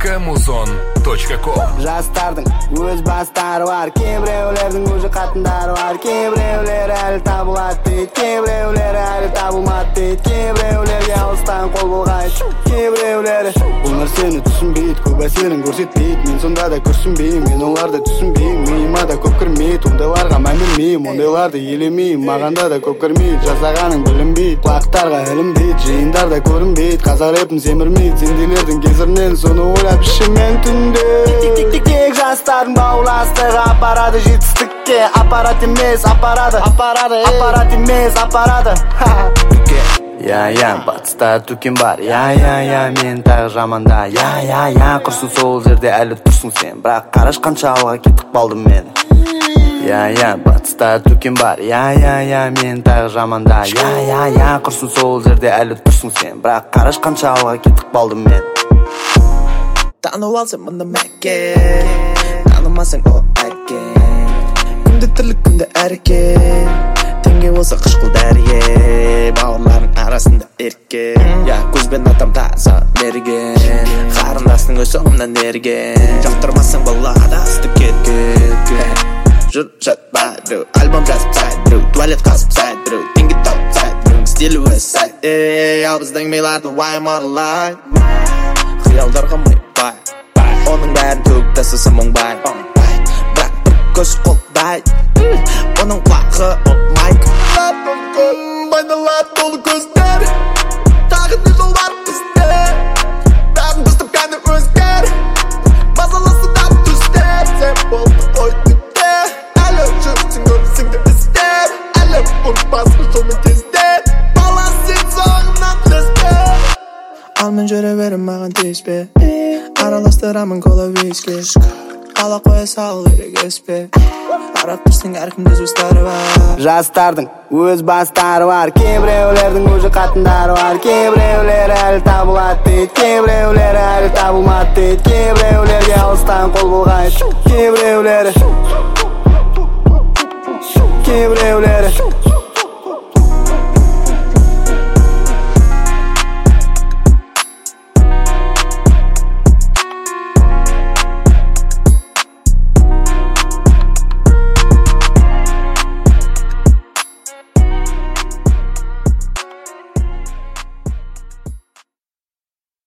www.muzon.com. Жастардың өз бастары бар, кейбіреулердің өзі қатындары бар, кейбіреулері әлі табылады дейді, кейбіреулері әлі табылмады дейді, кейбіреулерге алыстан қол бұлғайды, кейбіреулері бұл нәрсені түсінбейді, көп әсерін көрсетпейді. Мен сонда да күрсінбеймін, мен оларды түсінбеймін, миыма да көп кірмейді, ондайларға мән бермеймін, ондайларды елемеймін, мағанда да көп кірмейді. Жасағаның білінбейді, құлақтарға ілінбейді, жиындарда көрінбейді, қазақ рэпін семірмейді, сендейлердің кесірінен соны ойлап ішіммен түнде. Тек жастардың бауластығы апарады жетістікке, аппарат емес апарады, аппарат емес апарады. Я, батыста түкен бар, я, мен тағы жаманда, я, құрсын сол жерде әлі тұрсың сен, бірақ қараш қанша алға кеттік балдым мен. Я, батыста түкен бар, я, мен тағы жаманда, я, құрсын сол жерде әлі тұрсың сен, бірақ қараш қанша алға кеттік балдым мен. Танып алсың мұнда мәкке, танымасың о әке, күнде тірлік күнде әрке, теңге болса қышқыл дәрге, бауырларың арасында ерке. Көзбен атам таза мерген, қарындастың өз соңымнан ерген, жақтырмасың балада ыстып кеткен. Жүр жатпайды, альбом жазып сайдыру, туалет қазып сайдыру, теңге тауып сайдыру, стилі өз сайд. Ал біздің мейларды уайым аралай, қиялдарға мұйбай, оның бәрін төгіп тастасам оңбай, бірақ бір көз қолдай, оның құлағы майк. Майналар толы көздер, тағы не жол бар бізде, бәрін бұстып кәні өзгер, мазаласы дап түстер. Сен болды қой түпте, әлі жүрсің өмісіңді іздеп, әлі ұнпасың жолмен тездеп, бала сен соңымнан теспе. Ал мен жүре берім маған теспе, араластырамын кола виски, ала қоя сал ерек еспе, арап тұрсың әркімде жостары бар. Жастардың өз бастары бар, кейбіреулердің өзі қатындары бар, кейбіреулері әлі табылады дейді, кейбіреулері әлі табылмады дейді, кейбіреулерге алыстан қол бұлғайды, кейбіреулері